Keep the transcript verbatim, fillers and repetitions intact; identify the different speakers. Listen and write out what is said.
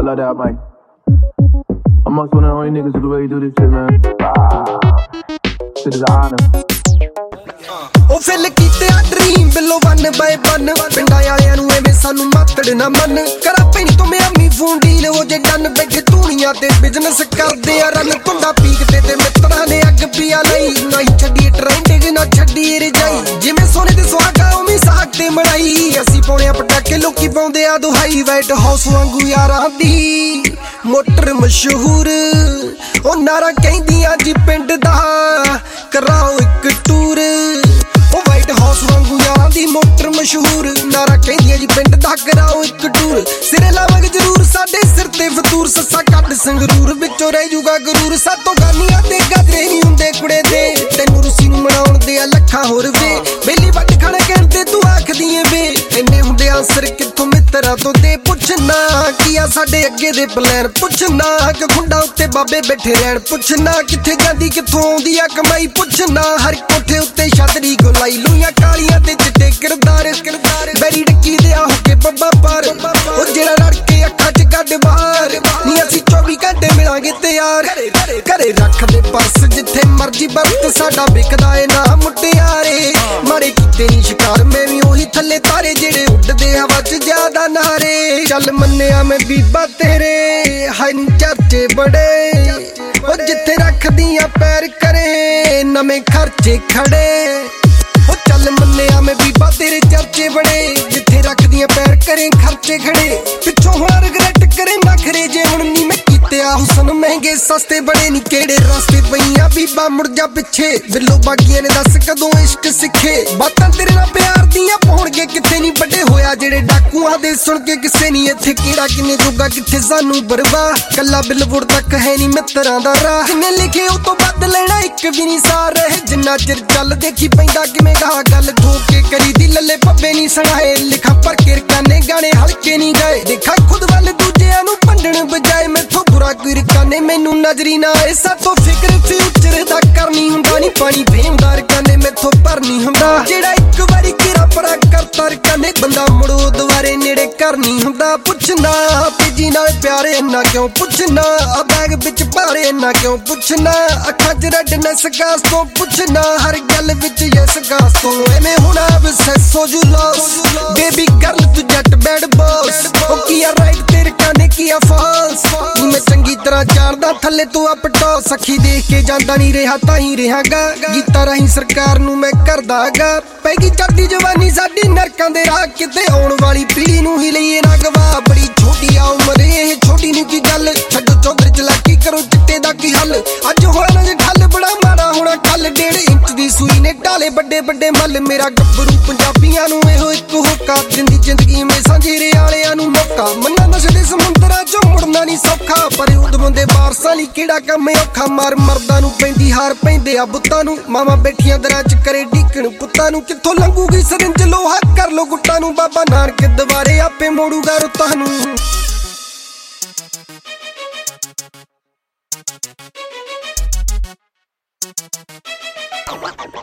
Speaker 1: like that, Mike. I'm also one of the only niggas who the way you do this shit, man. Shit is an honor.
Speaker 2: ਉਹ fill ਕੀਤੇ ਆ dream ਬਿੱਲੋ one by one ਪਿੰਡਾਂ ਵਾਲਿਆਂ ਨੂੰ ਐਵੇਂ ਸਾਨੂੰ ਮਾਤੜ ਨਾ ਮੰਨ ਕਰਾ ਪੈਣੀ ਤੋਂ ਮਿਆਮੀ ਫੋਨ ਡੀਲ ਉਹ ਜੇ ਡਨ ਬੈਠੇ ਧੂਣੀਆਂ ਤੇ ਬਿਜ਼ਨਸ ਕਰਦੇ ਆ ਰਨ ਧੁੰਡਾ ਪੀਕਦੇ ਤੇ ਮਿੱਤਰਾਂ ਨੇ ਅੱਗ ਪੀਆ ਲਈ ਨਹੀਂ ਛੱਡੀ ਟ੍ਰੈਂਡਿੰਗ ਨਾ ਛੱਡੀ ਰਜਾਈ ਜਿਵੇਂ ਸੋਨੇ ਤੇ ਸੁਹਾਗਾ ਉਵੇਂ ਸਾਗ ਤੇ ਮੜਾਈ ਅਸੀਂ ਪਾਉਣੇ ਪਟਾਕੇ ਲੋਕੀ ਪਾਉਂਦੇ ਆ ਦੁਹਾਈ ਵਾਈਟ ਹਾਊਸ ਵਾਂਗੂ ਯਾਰਾਂ ਦੀ ਮੋਟਰ ਮਸ਼ਹੂਰ ਉਹ ਨਾਰਾ ਕਹਿੰਦੀਆਂ ਜੀ ਪਿੰਡ ਦਾ ਕਰਾਓ ਇੱਕ ਟੂਰ ਉਹ ਵਾਈਟ ਹਾਊਸ ਵਾਂਗੂ ਯਾਰਾਂ ਦੀ ਮੋਟਰ ਮਸ਼ਹੂਰ ਨਾਰਾ ਕਹਿੰਦੀਆਂ ਜੀ ਪਿੰਡ ਦਾ ਕਰਾਓ ਇੱਕ ਟੂਰ ਸਿਰੇ ਲਾਵਾਂਗੇ ਜ਼ਰੂਰ ਸਾਡੇ ਸਿਰ ਤੇ ਫਤੂਰ ਸੱਸਾ ਕੱਢ ਸੰਗਰੂਰ ਵਿੱਚੋਂ ਰਹਿ ਜੂਗਾ ਗਰੂਰ ਸਾਤੋਂ ਗਾਨੀਆਂ ਤੇ ਗਾਜਰੇ ਨਹੀਂ ਹੁੰਦੇ ਕੁੜੇ ਦੇ ਤੈਨੂੰ ਰੁੱਸੀ ਨੂੰ ਮਨਾਉਣ ਦੇ ਆ ਲੱਖਾਂ ਹੋਰ ਵੇ ਬੇਲੀ ਵੱਟ ਖਾਣਾ ਕਹਿਣ ਤੇ ਤੂੰ ਆਖਦੀ ਏ ਵੇ ਇੰਨੇ ਹੁੰਦੇ ਆਂਸਰ ਕਿੱਥੋਂ ਮਿੱਤਰਾਂ ਤੋਂ ਦੇ ਪੁੱਛਣਾ ਕੀ ਆ ਸਾਡੇ ਅੱਗੇ ਦੇ ਪਲਾਨ ਪੁੱਛਣਾ ਕਿ ਖੁੰਡਾ ਉੱਤੇ ਬਾਬੇ ਬੈਠੇ ਰਹਿਣ ਪੁੱਛਣਾ ਕਿੱਥੇ ਜਾਂਦੀ ਕਿੱਥੋਂ ਆਉਂਦੀ ਆ ਕਮਾਈ ਪੁੱਛਣਾ ਹਰ ਕੋਠੇ ਉੱਤੇ ਛਤਰੀ ਗੋਲਾਈ ਲੂਈਆਂ ਕਾਲੀਆਂ ਤੇ ਚਿੱਟੇ ਕਿਰਦਾਰ ਕਿਰਦਾਰ ਬੈਰੀ ਡੱਕੀ ਦੇ ਆ ਕੇ ਬੱਬਾ ਪਰ ਉਹ ਜਿਹੜਾ ਰੜ ਕੇ ਅੱਖਾਂ ਚ ਕੱਢ ਬਾਹਰ ਨੀ ਅਸੀਂ ਚੌਵੀ ਘੰਟੇ ਮਿਲਾਂਗੇ ਤੇ ਯਾਰ ਘਰੇ ਰੱਖਦੇ ਪਰਸ ਜਿੱਥੇ ਮਰਜੀ ਵਰਤ ਸਾਡਾ ਵਿਕਦਾ ਏ ਨਾ ਮੁਟਿਆਰੇ ਮਾਰੇ ਕੀਤੇ ਨੀ ਸ਼ਿਕਾਰ ਮੈਂ ਵੀ ਉਹੀ ਥੱਲੇ ਤਾਰੇ ਜਿਹੜੇ ਉੱਡਦੇ ਹਵਾ ਚ ਜ਼ਿਆਦਾ ਨਾਰੇ ਚੱਲ ਮੰਨਿਆ ਮੈਂ ਬੀਬਾ ਤੇਰੇ ਹਾਈ ਨੀ ਚਰਚੇ ਬੜੇ ਉਹ ਜਿੱਥੇ ਰੱਖਦੀਆਂ ਪੈਰ ਕਰੇ ਨਵੇਂ ਖਰਚੇ ਖੜੇ ਉਹ ਚੱਲ ਮੰਨਿਆ ਮੈਂ ਬੀਬਾ ਤੇਰੇ ਚਰਚੇ ਬੜੇ ਜਿੱਥੇ ਰੱਖਦੀਆਂ ਪੈਰ ਕਰੇ ਖਰਚੇ ਖੜੇ ਪਿੱਛੋਂ ਹੁਣ ਰਿਗਰੈਟ ਕਰੇ ਨਖਰੇ ਜੇ ਹੁਣ ਨੀ ਮੈਂ ਕੀਤੇ ਆ ਹੁਸਨ ਮਹਿੰਗੇ ਸਸਤੇ ਬੜੇ ਨੀ ਕਿਹੜੇ ਰਸਤੇ ਪਈਆਂ ਬੀਬਾ ਮੁੜ ਜਾ ਪਿੱਛੇ ਬਿੱਲੋ ਬਾਗੀਆਂ ਨੇ ਦੱਸ ਕਦੋਂ ਇਸ਼ਕ ਸਿੱਖੇ ਬਾਤਾਂ ਤੇਰੇ ਨਾਲ ਪਿਆਰ ਦੀਆਂ ਪਾਉਣਗੇ ਕਿੱਥੇ ਨੀ ਵੱਡੇ ਹੋਇਆ ਜਿਹੜੇ ਡਾਕੂਆਂ ਦੇ ਸੁਣ ਕੇ ਕਿਸੇ ਨੀ ਇੱਥੇ ਕਿਹੜਾ ਕਿੰਨੇ ਜੋਗਾ ਕਿੱਥੇ ਸਾਨੂੰ ਬਰਵਾ ਕੱਲਾ ਬਿਲਵੁਰ ਤੱਕ ਹੈ ਨੀ ਮਿੱਤਰਾਂ ਦਾ ਰਾਹ ਜਿੰਨੇ ਲਿਖੇ ਉਹ ਤੋਂ ਵੱਧ ਲੈਣਾ ਇੱਕ ਵੀ ਨੀ ਸਾਰ ਰਹੇ ਜਿੰਨਾ ਚਿਰ ਚੱਲ ਦੇਖੀ ਪੈਂਦਾ ਕਿਵੇਂ ਗਾ ਗੱਲ ਠੋਕ ਕੇ ਕਰੀ ਦੀ ਲੱਲੇ ਪੱਬੇ ਨੀ ਸੁਣਾਏ ਲਿਖਾ ਪਰ ਕੇ ਰਕਾਨੇ ਗਾਣੇ ਹਲਕੇ ਨੀ ਗਏ ਦੇਖਾ ਖੁਦ ਵੱਲ ਦੂਜਿਆਂ ਨੂੰ ਭੰਡਣ ਬਜਾਏ ਮੈਥੋਂ ਬੁਰਾ ਕੋਈ ਰਕਾਨੇ ਮੈਨੂੰ ਨਜ਼ਰੀ ਨਾ ਆਏ ਸਾਤੋਂ ਫਿਕਰ ਫਿਊਚਰ ਦਾ ਕਰਨੀ ਹੁੰਦਾ ਨੀ ਪਾਣੀ ਫੇਮਦਾ ਰਕਾਨੇ ਮੈਥੋਂ ਭਰ ਨੀ ਹੁੰਦਾ ਜਿਹੜਾ ਇੱਕ ਵਾਰੀ ਕਿਰਾ ਪਰਾ ਕਰਤਾ ਰਕਾਨੇ ਬੰਦਾ ਮੁੜੋ ਦੁਬਾਰੇ ਨੇੜੇ ਕਰ ਨੀ ਹੁੰਦਾ ਪੁੱਛਣਾ ਤੇਜੀ ਨਾਲ ਪਿਆਰੇ ਇੰਨਾ ਕਿਉਂ ਪੁੱਛਣਾ ਆ ਬੈਗ ਵਿੱਚ ਭਾਰੇ ਇੰਨਾ ਕਿਉਂ ਪੁੱਛਣਾ ਅੱਖਾਂ ਚ ਰੈਡਨੈਸ ਗਾਸ ਤੋਂ ਪੁੱਛਣਾ ਹਰ ਗੱਲ ਵਿੱਚ ਯੈਸ ਗਾਸ ਤੋਂ ਐਵੇਂ ਹੁਣ ਅਬਸੈਸ ਹੋ ਜੂ ਲੌਸ ਬੇਬੀ ਗਰਲ ਤੂੰ ਜੱਟ ਬੈਡ ਬੌਸ ਉਹ ਕੀ ਆ ਰਾਈਟ ਤੇ ਰਕਾਨੇ ਕੀ ਆ ਫਾਲਸ ਨੀ ਮੈਂ ਚੰਗੀ ਤਰ੍ਹਾਂ ਜਾਣਦਾ ਥੱਲੇ ਤੂੰ ਅਪ ਟੌਪ ਸਖੀ ਦੇਖ ਕੇ ਜਾਂਦਾ ਨਹੀਂ ਰਿਹਾ ਤਾਂ ਹੀ ਰਹਾਂਗਾ ਗੀਤਾਂ ਰਾਹੀਂ ਸਰਕਾਰ ਨੂੰ ਮੈਂ ਕਰਦਾਗਾ ਪੈਗੀ ਚੜਦੀ ਜਵਾਨੀ ਸਾਡੀ ਨਰਕਾਂ ਦੇ ਰਾਹ ਕਿਤੇ ਆਉਣ ਵਾਲੀ ਪੀੜੀ ਨੂੰ ਹੀ ਲਈਏ ਨਾ ਗਵਾ ਬੜੀ ਛੋਟੀ ਆ ਉਮਰ ਇਹ ਛੋਟੀ ਨਹੀਂ ਕੀ ਗੱਲ ਛੱਡੋ ਚੌਧਰ ਚਲਾਕੀ ਕਰੋ ਚਿੱਟੇ ਦਾ ਕੀ ਹੱਲ ਅੱਜ ਹੋਣਾ ਜੇ ਠੱਲ ਬੜਾ ਮਾੜਾ ਹੋਣਾ ਕੱਲ ਡੇਢ ਇੰਚ ਦੀ ਸੂਈ ਨੇ ਢਾਲੇ ਵੱਡੇ ਵੱਡੇ ਮੱਲ ਮੇਰਾ ਗੱਭਰੂ ਪੰਜਾਬੀਆਂ ਨੂੰ ਇਹੋ ਇੱਕ ਹੋਕਾ ਦਿੰਦੀ ਜ਼ਿੰਦਗੀ ਮੈਂ ਸਾਂਝੇ ਵਾਲਿਆਂ ਨੂੰ ਮੌਕਾ ਮੰਨਾ ਨਸ਼ੇ ਦੇ ਸਮੁੰਦਰਾਂ ਚੋਂ ਮੁੜਨਾ ਨਹੀਂ ਸੌਖਾ ਪਰ ਉਦਮੋਂ ਦੇ ਬਾਰਸਾਂ ਲਈ ਕਿਹੜਾ ਕੰਮ ਔਖਾ ਮਾਰ ਮਰਦਾਂ ਨੂੰ ਪੈਂਦੀ ਹਾਰ ਪੈਂਦੇ ਆ ਬੁੱਤਾਂ ਨੂੰ ਮਾਵਾਂ ਬੈਠੀਆਂ ਦਰਾਂ ਚ ਕਰੇ ਢੀਕਣ ਪੁੱਤਾਂ ਨੂੰ ਕਿੱਥੋਂ ਲੰਘੂਗੀ ਸਰਿੰਜ ਲੋਹਾ ਕਰ ਲੋ ਗੁੱਟਾਂ ਨੂੰ ਬਾਬਾ ਨਾਨਕ ਦੁਬਾਰੇ ਆਪੇ ਮੋੜੂਗਾ ਰੁੱਤਾਂ ਨੂੰ